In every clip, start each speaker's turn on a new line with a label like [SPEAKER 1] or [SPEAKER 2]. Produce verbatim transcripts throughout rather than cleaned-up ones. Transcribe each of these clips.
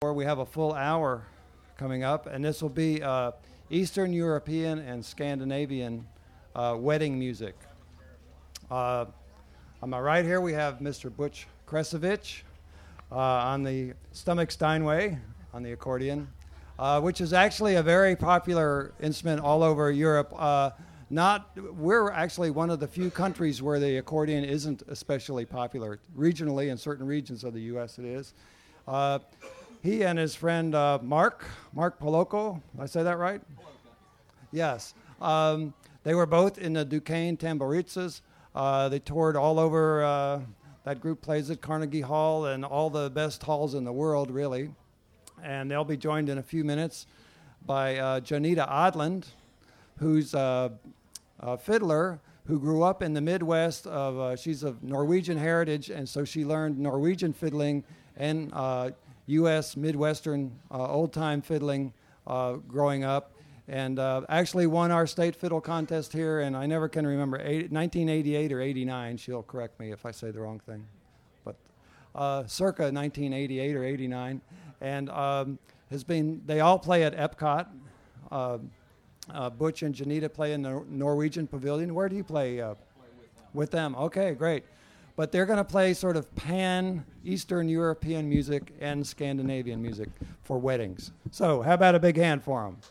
[SPEAKER 1] for. We have a full hour coming up, and this will be uh, Eastern European and Scandinavian uh, wedding music. Uh, on my right here, we have Mister Butch Kresovich uh, on the Stomach Steinway on the accordion, uh, which is actually a very popular instrument all over Europe. Uh, not, we're actually one of the few countries where the accordion isn't especially popular. Regionally, in certain regions of the U S it is. Uh, he and his friend uh, Mark, Mark Poloko, did I say that right? Yes. Um, they were both in the Duquesne Tamboritsas. Uh, they toured all over. Uh, that group plays at Carnegie Hall and all the best halls in the world, really. And they'll be joined in a few minutes by uh, Janita Odland, who's a, a fiddler who grew up in the Midwest. Of uh, she's of Norwegian heritage, and so she learned Norwegian fiddling and uh, U S Midwestern uh, old-time fiddling uh, growing up, and uh, actually won our state fiddle contest here, and I never can remember, eight, nineteen eighty-eight or eighty-nine. She'll correct me if I say the wrong thing. But uh, circa nineteen eighty-eight or eighty-nine. And um, has been, they all play at Epcot. Uh, uh, Butch and Janita play in the Norwegian Pavilion. Where do you play? Uh, with them. Okay, great. But they're going to play sort of pan-Eastern European music and Scandinavian music for weddings. So how about a big hand for them?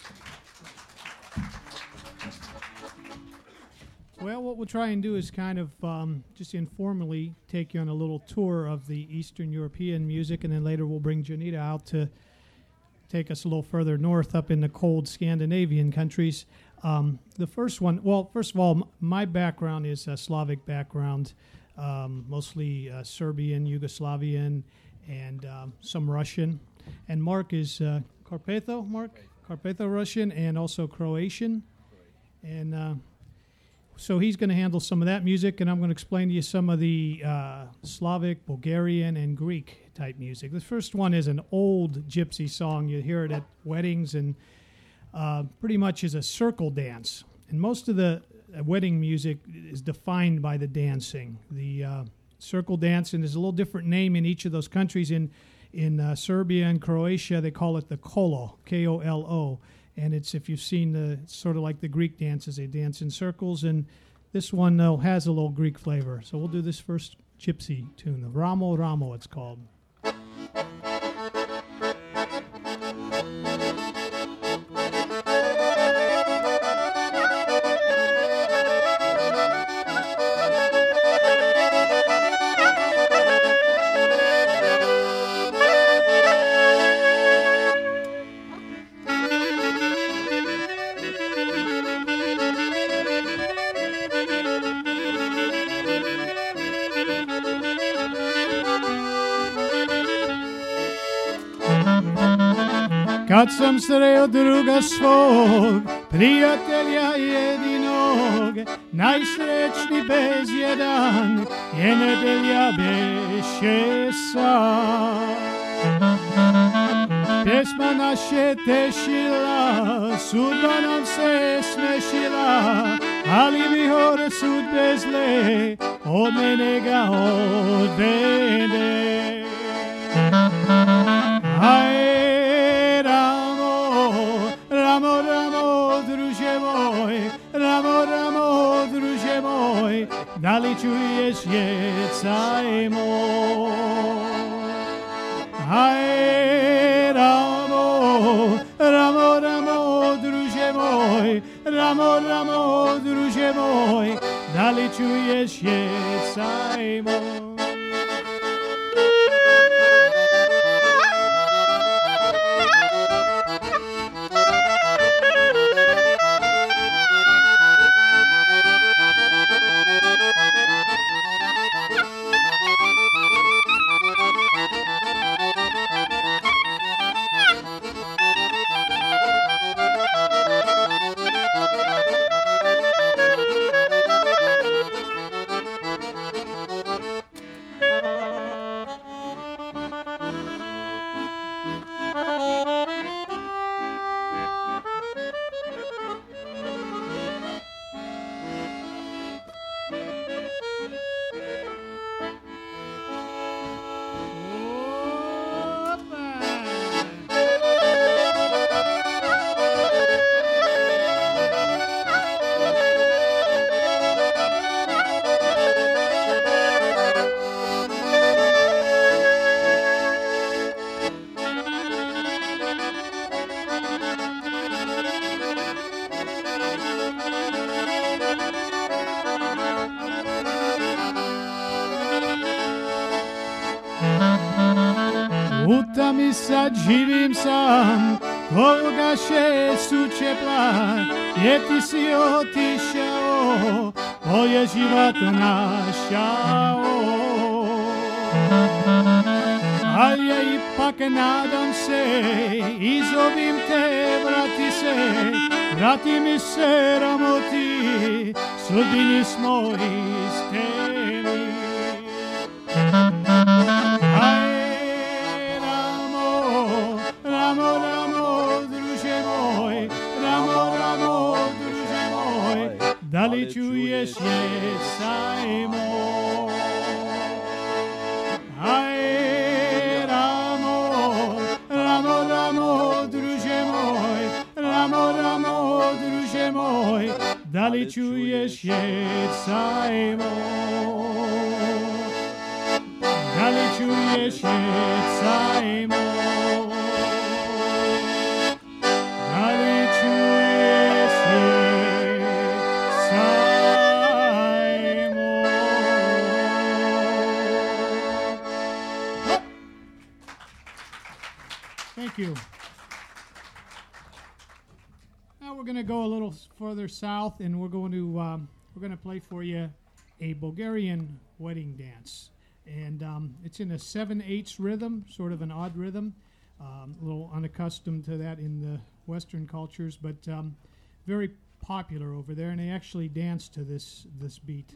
[SPEAKER 2] Well, what we'll try and do is kind of um, just informally take you on a little tour of the Eastern European music, and then later we'll bring Janita out to take us a little further north up in the cold Scandinavian countries. Um, the first one, well, first of all, m- my background is a Slavic background, um, mostly uh, Serbian, Yugoslavian, and um, some Russian. And Mark is uh, Carpatho, Mark? Carpatho Russian, and also Croatian. And uh, so he's going to handle some of that music, and I'm going to explain to you some of the uh, Slavic, Bulgarian, and Greek type music. The first one is an old gypsy song. You hear it at weddings, and uh, pretty much is a circle dance. And most of the uh, wedding music is defined by the dancing. The uh, circle dance, and there's a little different name in each of those countries. In in uh, Serbia and Croatia, they call it the kolo, K O L O. And it's, if you've seen the, it's sort of like the Greek dances, they dance in circles, and this one though has a little Greek flavor. So we'll do this first gypsy tune, the Ramo Ramo it's called. Kad sam sreo druga svog, prijatelja jedinog, najsrećni bez jedan, je nedelja beše sam. Pjesma naše tešila, sudba nam se smešila, ali vihor sudbe zle, od mene ga odvede. Aj, Ramo, Ramo, druže moj, Ramo, Ramo, druže moj, da li čuješ jecaj moj? Aj, Ramo, Ramo, Ramo, druže moj, Ramo, Ramo, druže moj, da li čuješ jecaj moj? mi sad živim sam, koga še suče plan, jer ti si otišao, moje život našao. Ali ja ipak nadam se, i zovim te, vrati se, vrati mi se, ramoti, sudbini smo iste mi. Aj, ramo, ramo, ramo, druže moj, ramo, ramo, druže moj, da li čuješ jesaj moj? Aj, ramo, ramo, ramo, druže moj, ramo, ramo, druže moj, da li čuješ jesaj moj? Da li čuješ jesaj moj? Da li čuješ jesaj moj? Thank you. Now we're going to go a little further south, and we're going to um, we're going to play for you a Bulgarian wedding dance. And um, it's in a seven eighths rhythm, sort of an odd rhythm, um, a little unaccustomed to that in the Western cultures, but um, very popular over there, and they actually dance to this this beat.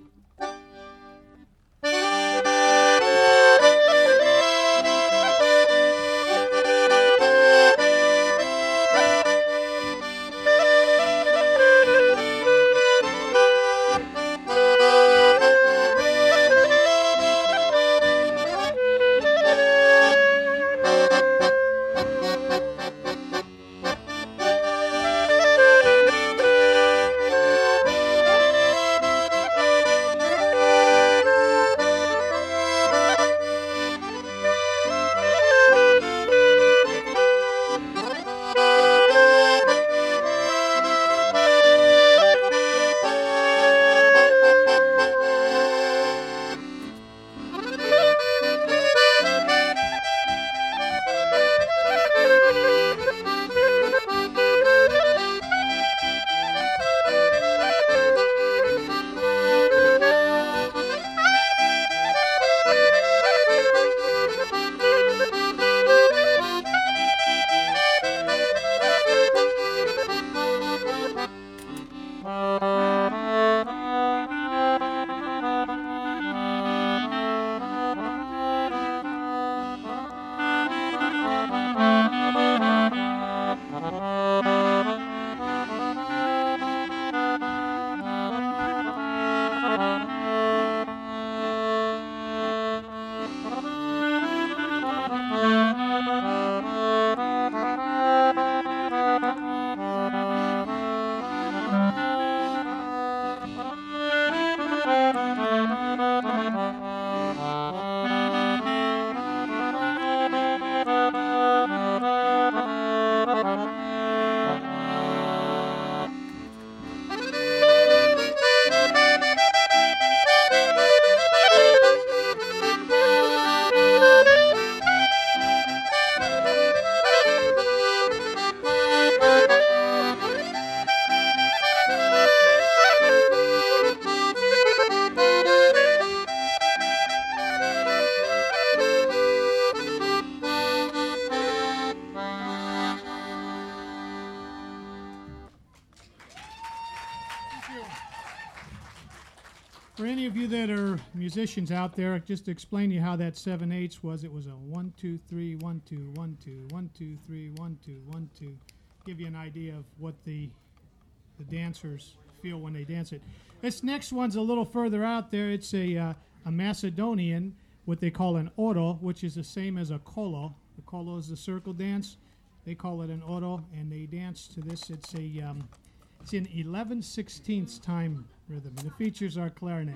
[SPEAKER 2] For any of you that are musicians out there, just to explain to you how that seven eighths was, it was a one, two, three, one, two, one, two, one, two, three, one, two, one, two. Give you an idea of what the the dancers feel when they dance it. This next one's a little further out there. It's a uh, a Macedonian, what they call an oro, which is the same as a kolo. The kolo is the circle dance. They call it an oro, and they dance to this. It's a um, it's in eleven sixteenths time rhythm, and the features are clarinet.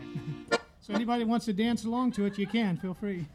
[SPEAKER 2] So anybody wants to dance along to it, you can. Feel free.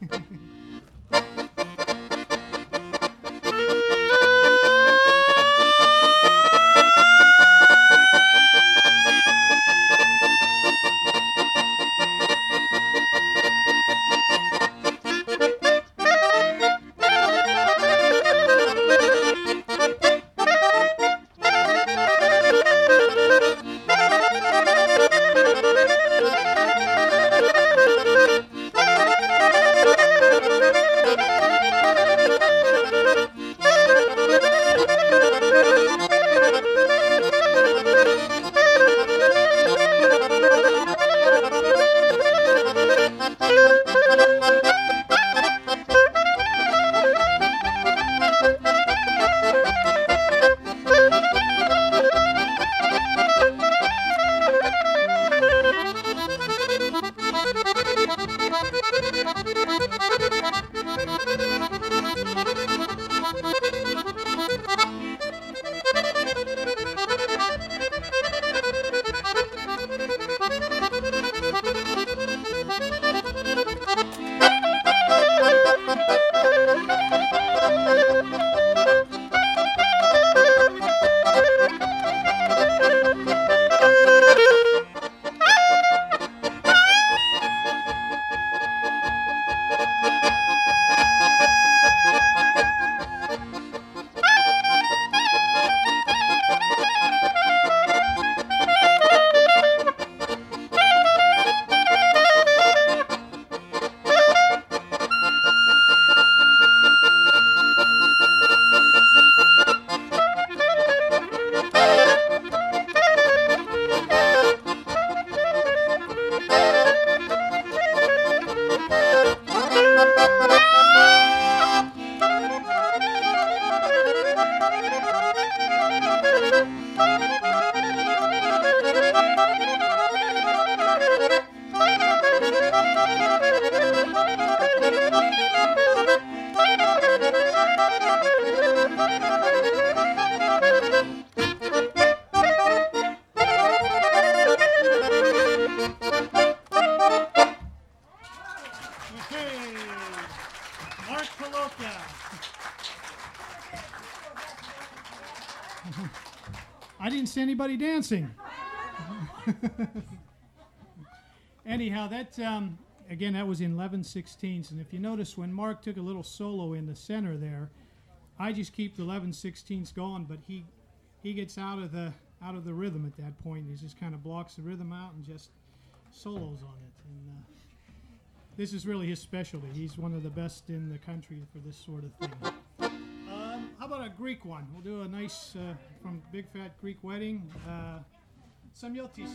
[SPEAKER 2] I didn't see anybody dancing. Anyhow, that um, again, that was in eleven sixteenths, and if you notice, when Mark took a little solo in the center there, I just keep the eleven sixteenths going, but he he gets out of the out of the rhythm at that point. He just kind of blocks the rhythm out and just solos on it. And uh, this is really his specialty. He's one of the best in the country for this sort of thing. Um, how about a Greek one? We'll do a nice uh, from Big Fat Greek Wedding. Uh, Samyotisa.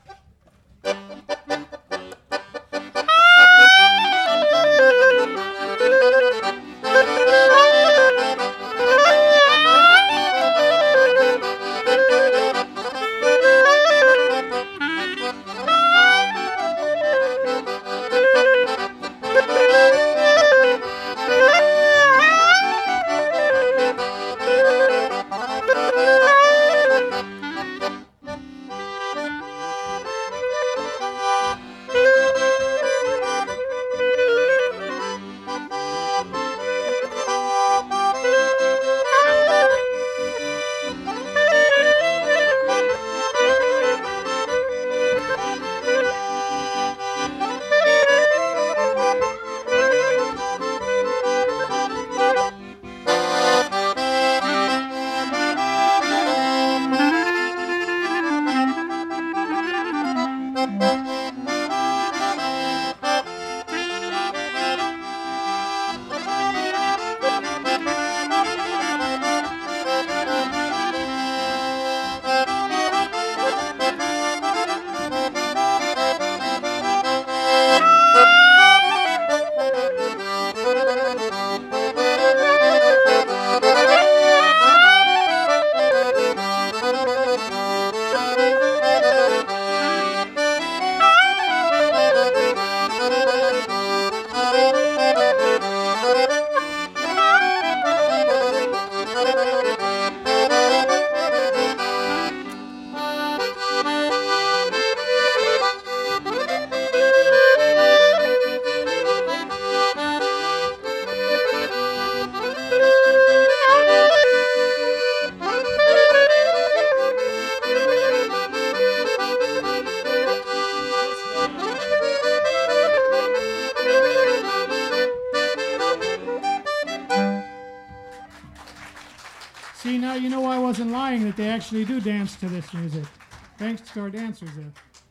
[SPEAKER 2] See, now you know I wasn't lying that they actually do dance to this music. Thanks to our dancers there.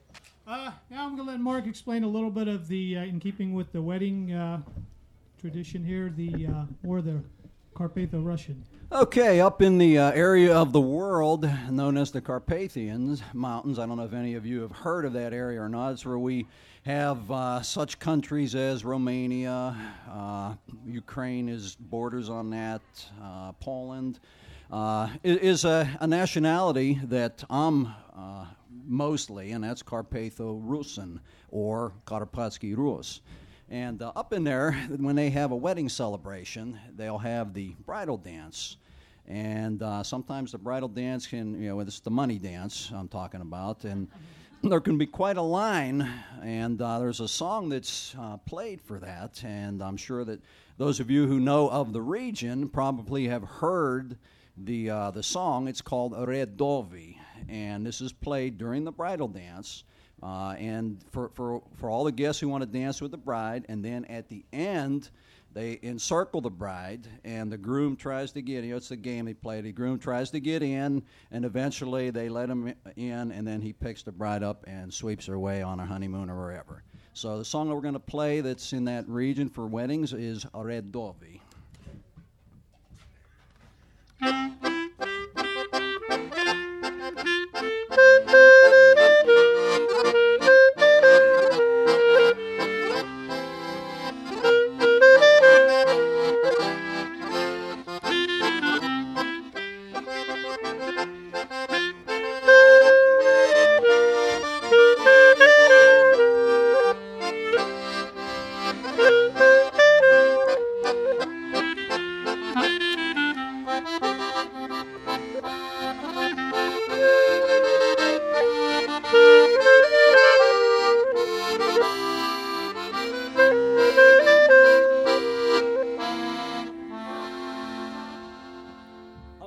[SPEAKER 2] Uh, now I'm going to let Mark explain a little bit of the, uh, in keeping with the wedding uh, tradition here, the uh, or the Carpatho-Russian.
[SPEAKER 3] Okay, up in the uh, area of the world known as the Carpathians Mountains, I don't know if any of you have heard of that area or not. It's where we have uh, such countries as Romania, uh, Ukraine is borders on that, uh, Poland. Uh, is a, a nationality that I'm uh, mostly, and that's Carpatho-Russian or Karpatsky Rus. And uh, up in there, when they have a wedding celebration, they'll have the bridal dance. And uh, sometimes the bridal dance can, you know, it's the money dance I'm talking about, and there can be quite a line, and uh, there's a song that's uh, played for that, and I'm sure that those of you who know of the region probably have heard the uh, the song. It's called Redovi, and this is played during the bridal dance, uh, and for, for, for all the guests who want to dance with the bride, and then at the end, they encircle the bride, and the groom tries to get in. You know, it's the game they play. The groom tries to get in, and eventually they let him in, and then he picks the bride up and sweeps her away on a honeymoon or wherever. So the song that we're going to play that's in that region for weddings is Redovi.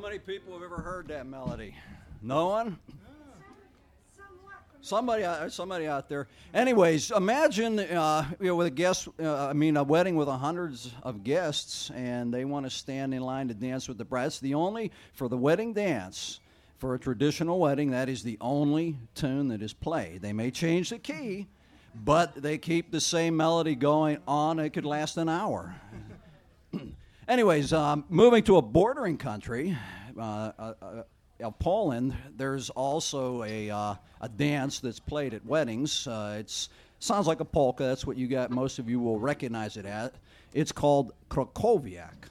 [SPEAKER 3] many people have ever heard that melody? No one? Somebody, out- somebody out there. Anyways, imagine uh, you know, with a guest. Uh, I mean, a wedding with hundreds of guests, and they want to stand in line to dance with the bride. It's the only for the wedding dance. For a traditional wedding, that is the only tune that is played. They may change the key, but they keep the same melody going on. It could last an hour. Anyways, um, moving to a bordering country, uh, uh, uh, Poland, there's also a uh, a dance that's played at weddings. Uh, it's sounds like a polka. That's what you got. Most of you will recognize it at. It's called Krakowiak.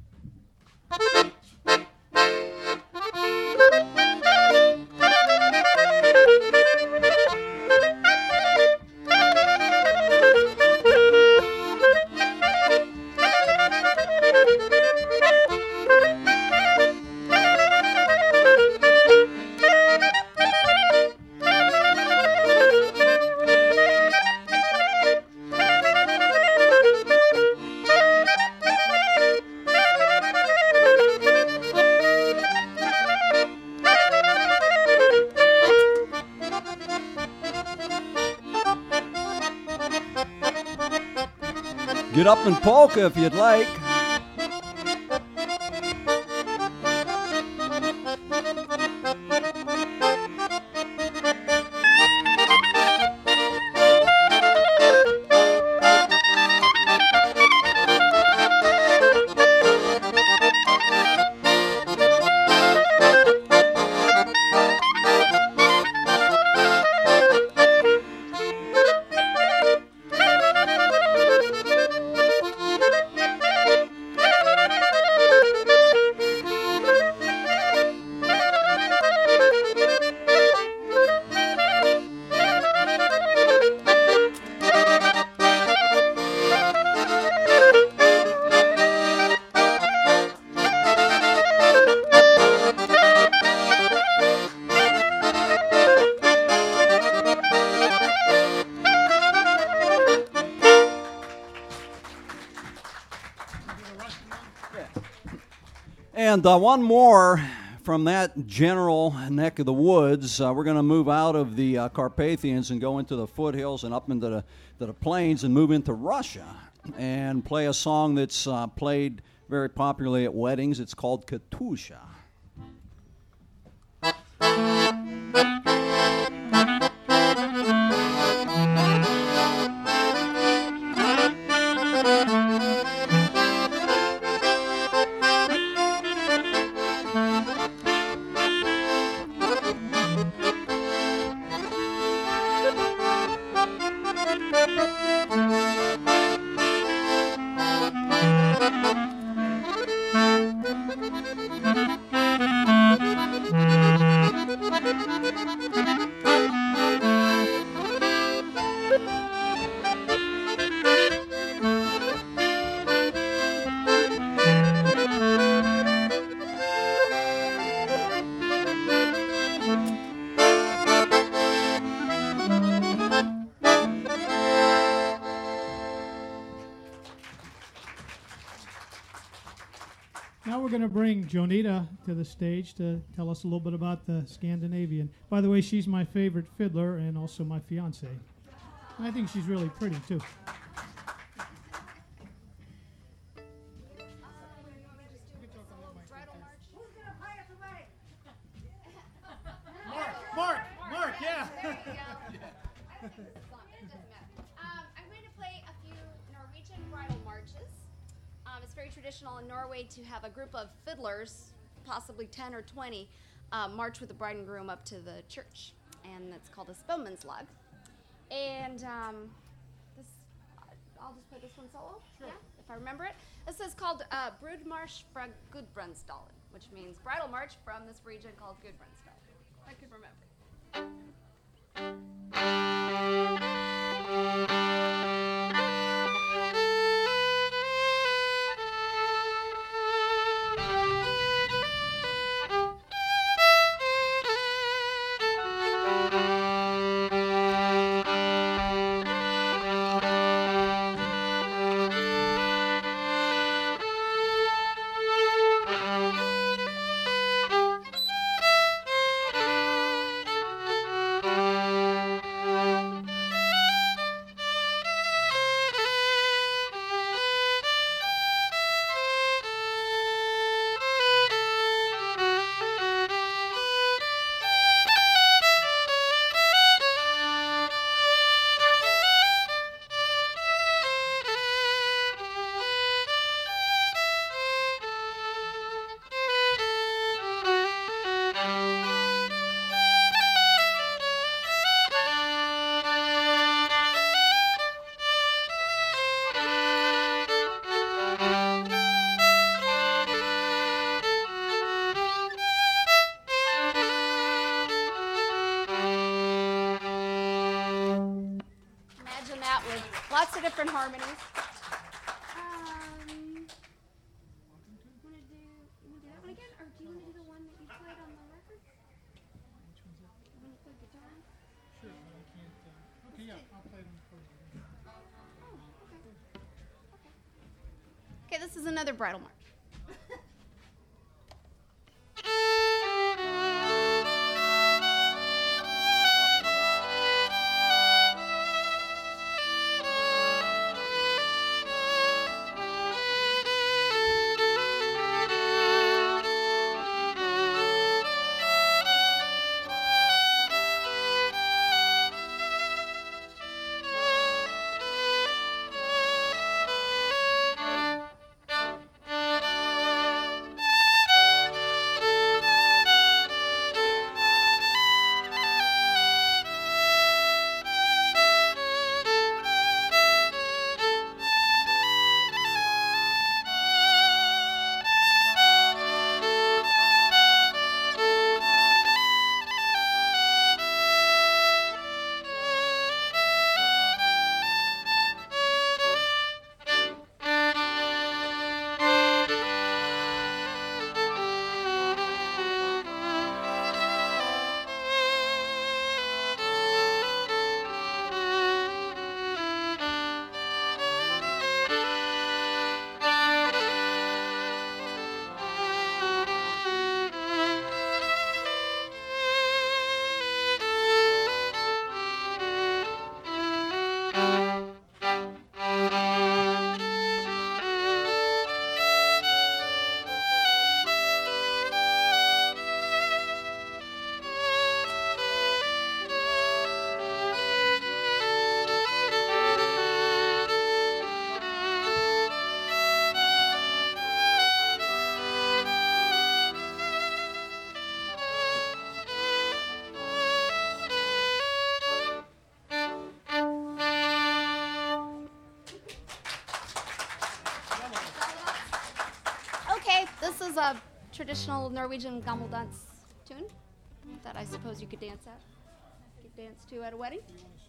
[SPEAKER 3] Get up and polka if you'd like. And uh, one more from that general neck of the woods. Uh, we're going to move out of the uh, Carpathians and go into the foothills and up into the, to the plains and move into Russia and play a song that's uh, played very popularly at weddings. It's called Katusha.
[SPEAKER 2] Now we're going to bring Jonita to the stage to tell us a little bit about the Scandinavian. By the way, she's my favorite fiddler and also my fiance. I think she's really pretty, too.
[SPEAKER 4] Mark, Mark, yeah.
[SPEAKER 5] There you go. It doesn't matter. Um, I'm going to play a few Norwegian bridal marches. Um, it's very traditional in Norway to have a group of fiddlers, possibly ten or twenty, uh, march with the bride and groom up to the church. And it's called a spelmanslag. And um, this, I'll just play this one solo, sure. Yeah, if I remember it. This is called uh, Brudmarsch fra Gudbrandsdalen, which means bridal march from this region called Gudbrandsdalen. I could remember. lots of different harmonies. Um, you want to do, you wanna do that one again, or do you want to do the one that you played on the record? You want to play guitar?
[SPEAKER 2] Sure, but I can't. Uh, okay, yeah, I'll play them for you.
[SPEAKER 5] Oh, okay. Okay. Okay, this is another bridal march. This is a traditional Norwegian gammeldans tune that I suppose you could dance at. You could dance to at a wedding.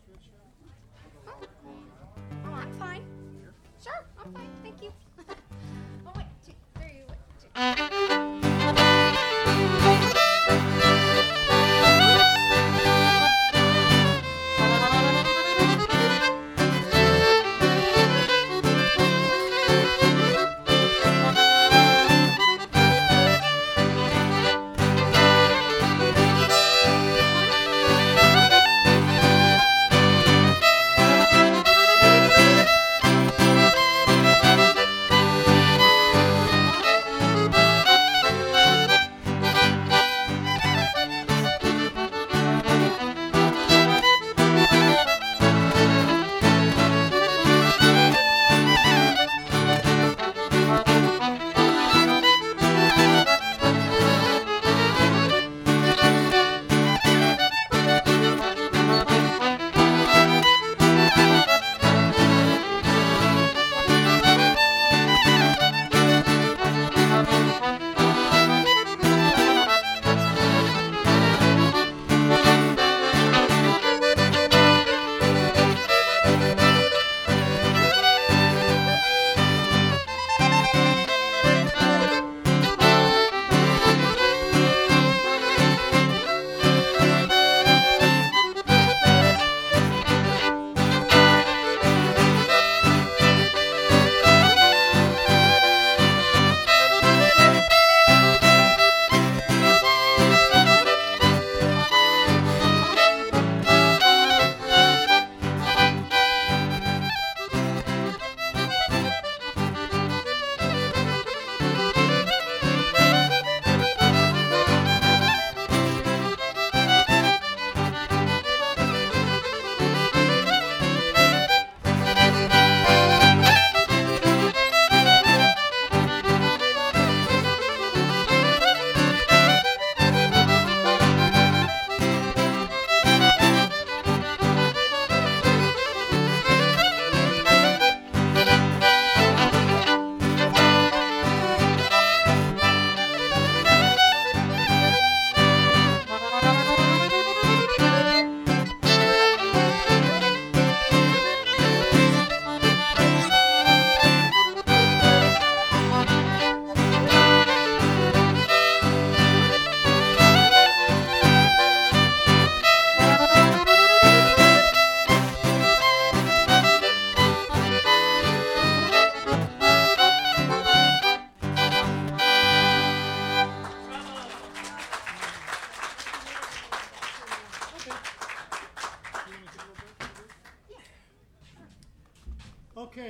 [SPEAKER 5] Oh, oh I'm fine. Sure, I'm fine. Thank you. Oh, wait. Two, three, one, two.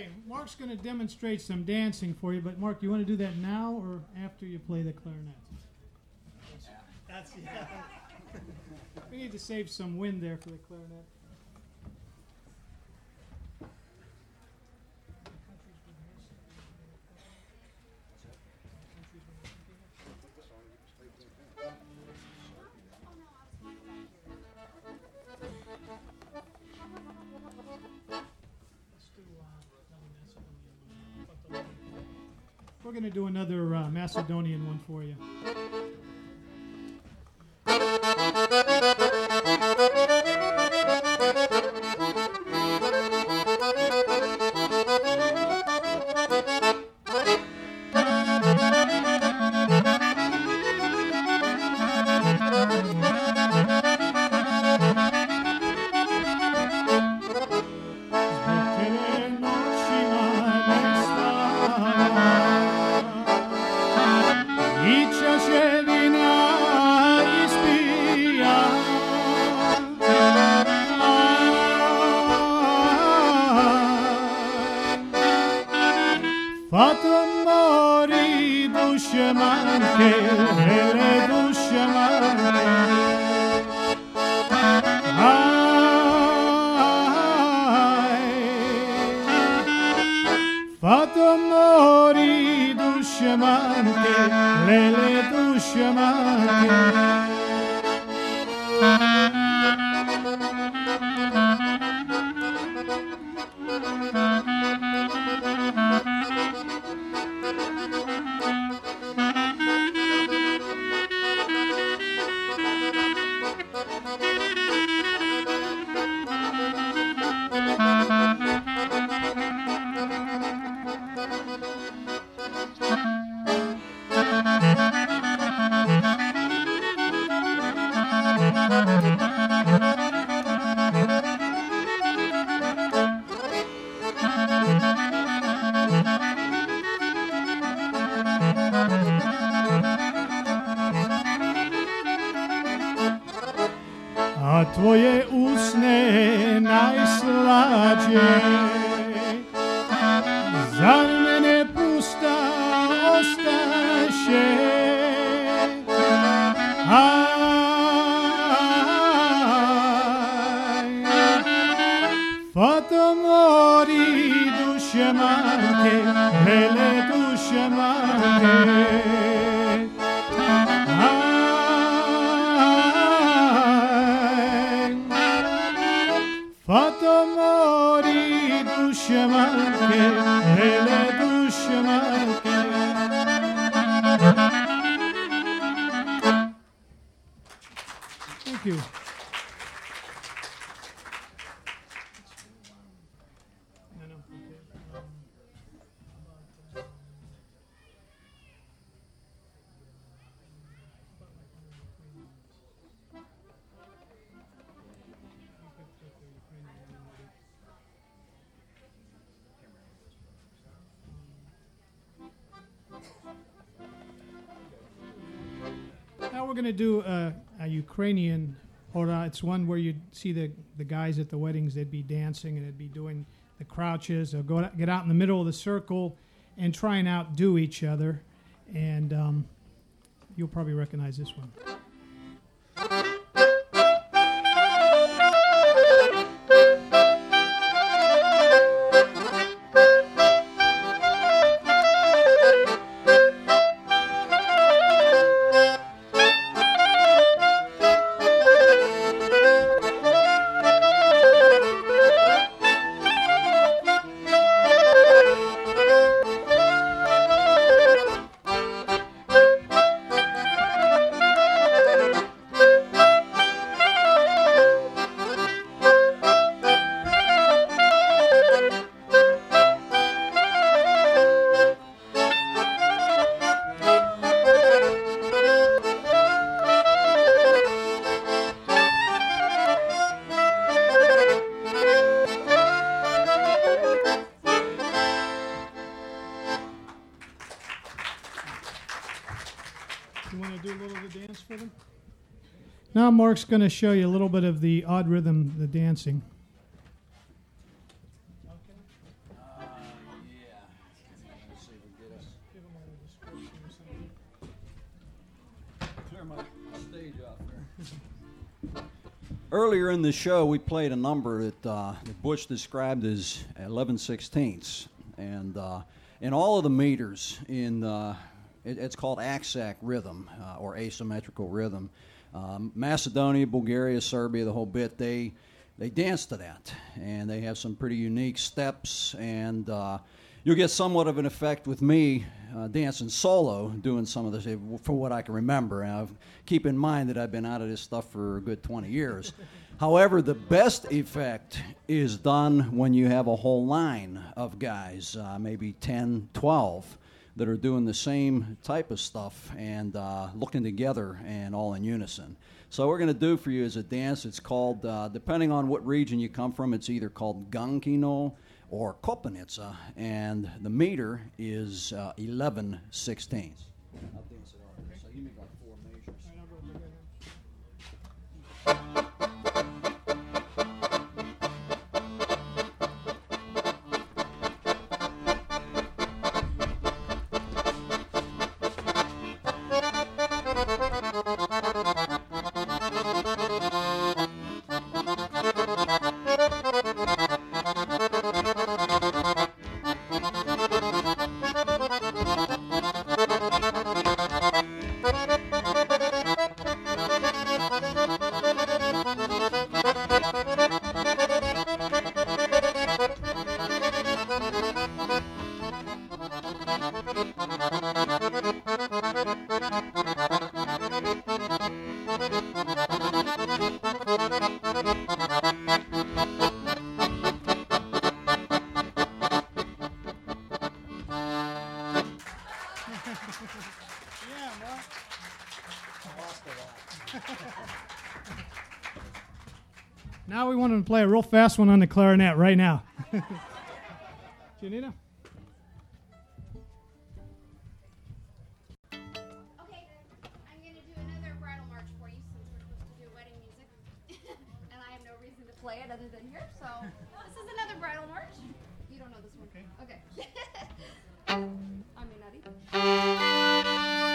[SPEAKER 2] Okay, Mark's going to demonstrate some dancing for you, but Mark, you want to do that now or after you play the clarinet? That's, yeah. We need to save some wind there for the clarinet. We're going to do another uh, Macedonian one for you. A tvoje usne najslađe, zar mene pusta ostaše? Aj, fato mori duše marke, hele duše marke. Fato mori duše marke, hele duše marke. Thank you. No, no, okay. Now we're going to do a, a Ukrainian hora. It's one where you see the, the guys at the weddings, they'd be dancing and they'd be doing the crouches. They'll go get out in the middle of the circle and try and outdo each other. And um, you'll probably recognize this one. You want to do a little of the dance for them? Now Mark's going to show you a little bit of the odd rhythm, the dancing.
[SPEAKER 3] Uh, Earlier in the show, we played a number that, uh, that Butch described as eleven sixteenths, and uh, in all of the meters, in uh, it, it's called Aksak rhythm uh, or asymmetrical rhythm. Um, Macedonia, Bulgaria, Serbia, the whole bit, they they dance to that, and they have some pretty unique steps, and uh, you'll get somewhat of an effect with me uh, dancing solo, doing some of this, for what I can remember. Uh, keep in mind that I've been out of this stuff for a good twenty years. However, the best effect is done when you have a whole line of guys, uh, maybe ten, twelve, that are doing the same type of stuff and uh, looking together and all in unison. So what we're going to do for you is a dance. It's called, uh, depending on what region you come from, it's either called Gankino or Kopanica, and the meter is uh, eleven sixteenths. I'll dance it over. So you make like four measures.
[SPEAKER 2] Now we want to play a real fast one on the clarinet right now. Janita?
[SPEAKER 5] Okay, I'm going to do another bridal march for you since we're supposed to do wedding music. And I have no reason to play it other than here, so this is another bridal march. You don't know this one? Okay. Okay. I may not either.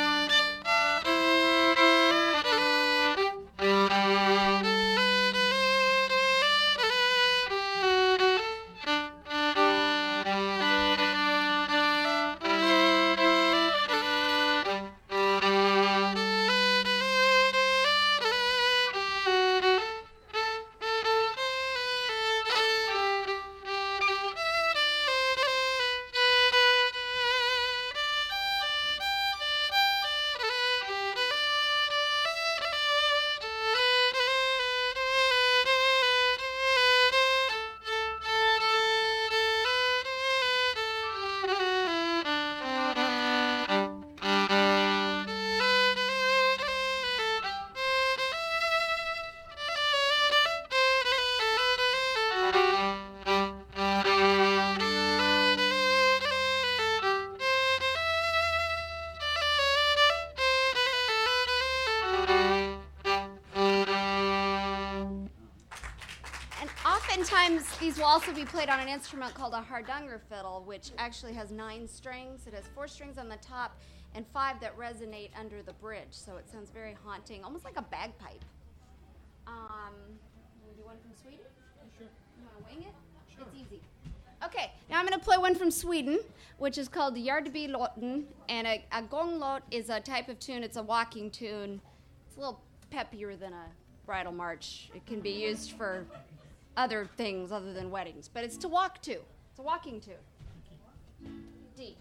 [SPEAKER 5] Oftentimes, these will also be played on an instrument called a hardanger fiddle, which actually has nine strings. It has four strings on the top and five that resonate under the bridge, so it sounds very haunting, almost like a bagpipe. Um, you want to do one from Sweden? Sure. You want to wing it? Sure. It's easy. Okay, now I'm going to play one from Sweden, which is called Yardby Låten, and a, a gånglåt is a type of tune. It's a walking tune. It's a little peppier than a bridal march. It can be used for other things other than weddings, but it's to walk to. It's a walking tune. D.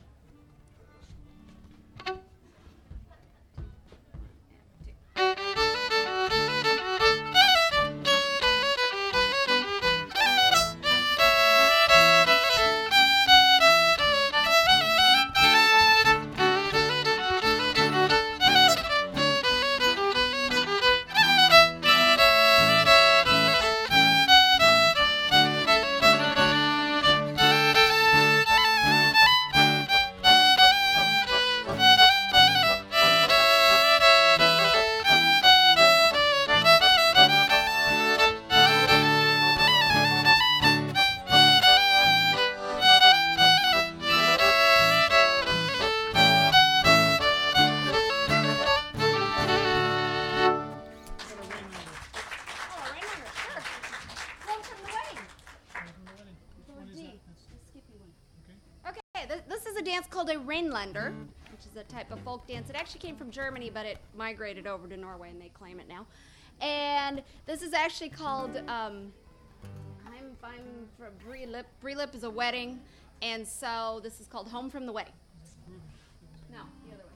[SPEAKER 5] called a Rhinelander, which is a type of folk dance. It actually came from Germany, but it migrated over to Norway, and they claim it now. And this is actually called, um, I'm, I'm from Brelip. Brelip is a wedding, and so this is called Home from the Wedding. No, the other way.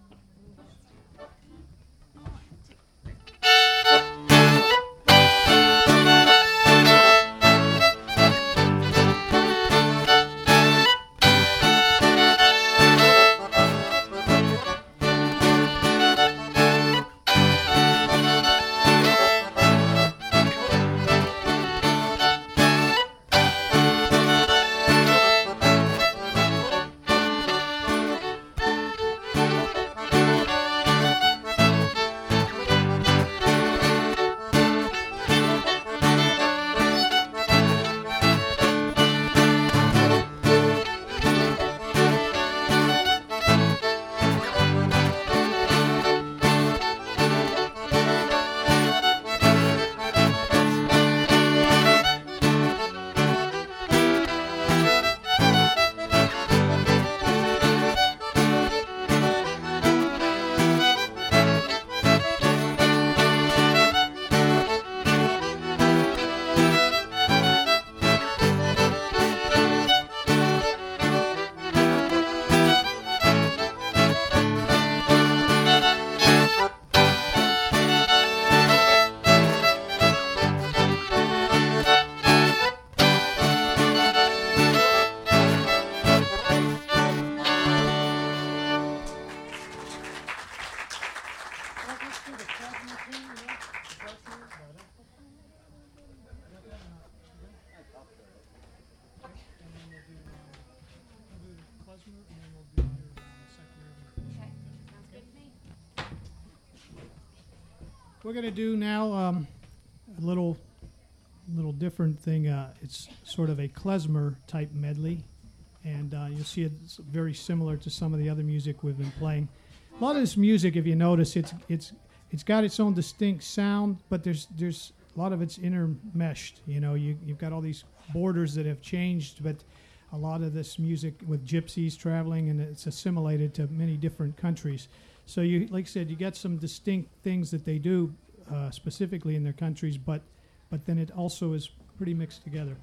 [SPEAKER 2] We're going to do now um, a little little different thing. Uh, it's sort of a klezmer type medley, and uh, you'll see it's very similar to some of the other music we've been playing. A lot of this music, if you notice, it's it's it's got its own distinct sound, but there's there's a lot of it's intermeshed. You know, you you've got all these borders that have changed, but a lot of this music with gypsies traveling, and it's assimilated to many different countries. So you, like I said, you get some distinct things that they do uh, specifically in their countries, but but then it also is pretty mixed together.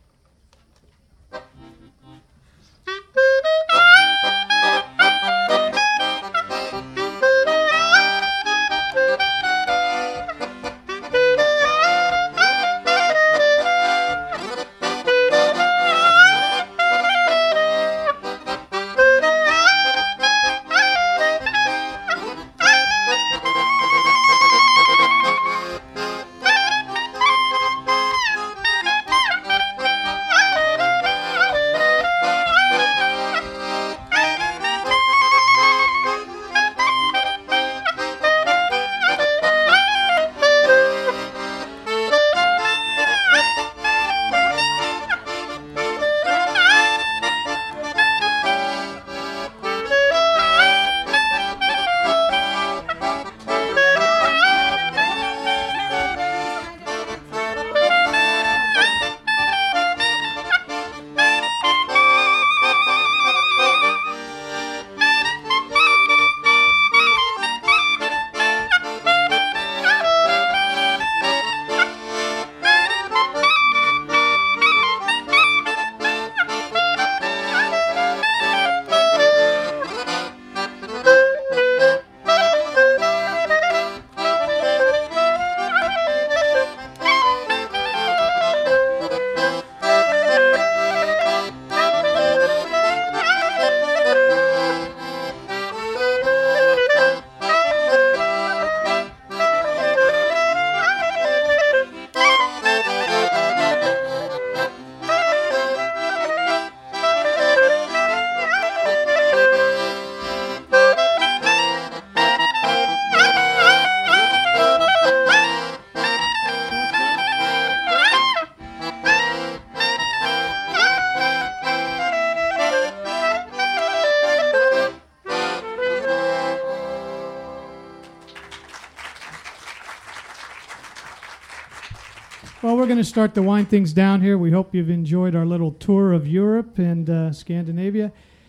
[SPEAKER 2] Well, we're going to start to wind things down here. We hope you've enjoyed our little tour of Europe and uh, Scandinavia.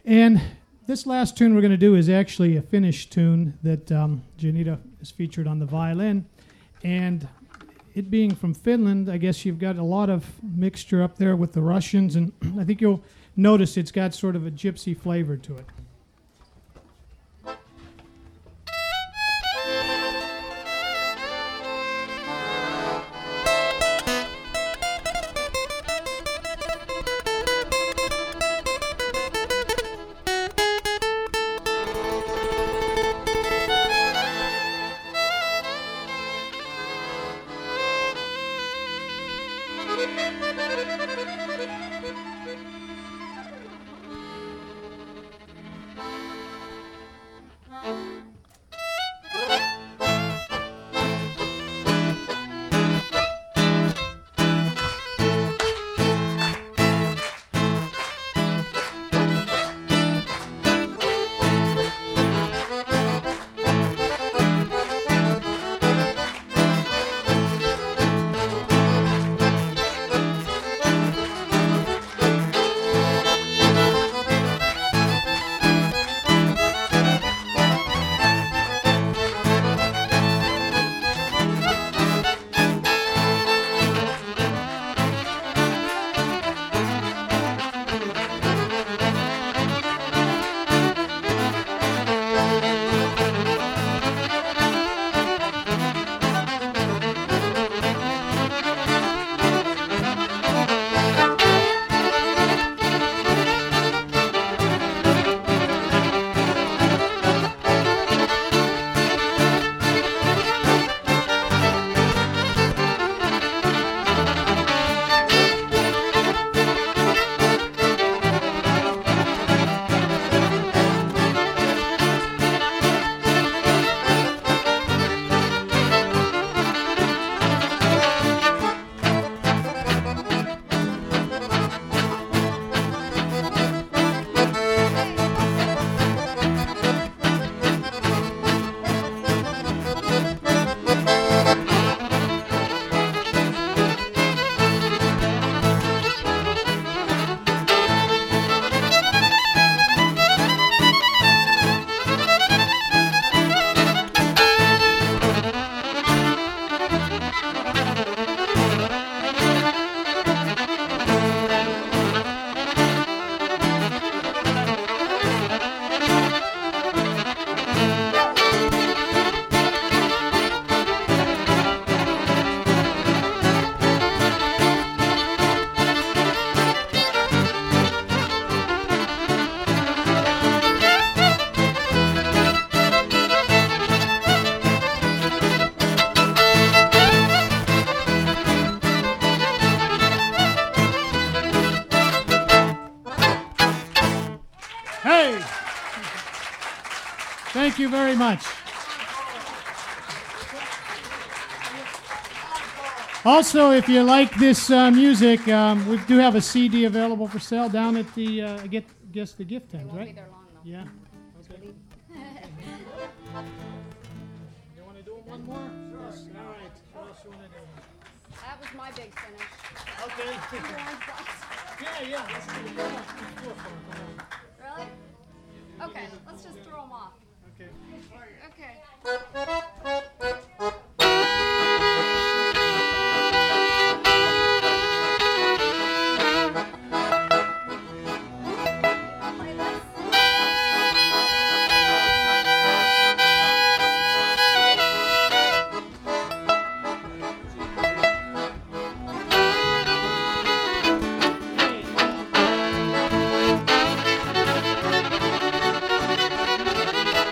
[SPEAKER 2] And this last tune we're going to do is actually a Finnish tune that um, Janita is featured on the violin. And it being from Finland, I guess you've got a lot of mixture up there with the Russians, and I think you'll notice it's got sort of a gypsy flavor to it. Thank you very much. Also, if you like this uh, music, um, we do have a C D available for sale down at the, uh, I get, guess the gift tent, right?
[SPEAKER 5] Be there long though.
[SPEAKER 2] Yeah. Okay. You want to do one more? Yes. All right. What else you want to do?
[SPEAKER 5] That was my big finish.
[SPEAKER 2] Okay. yeah, yeah. Let's do it. Let's do it for it.
[SPEAKER 5] Really? Okay, let's just throw them off.
[SPEAKER 2] Okay.
[SPEAKER 5] Okay. Play this.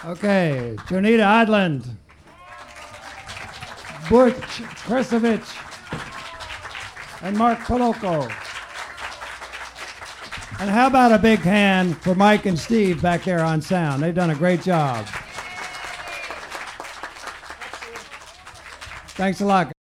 [SPEAKER 1] Okay, Jonita Idland, Butch Kresovich, and Mark Poloco. And how about a big hand for Mike and Steve back there on sound? They've done a great job. Thanks a lot.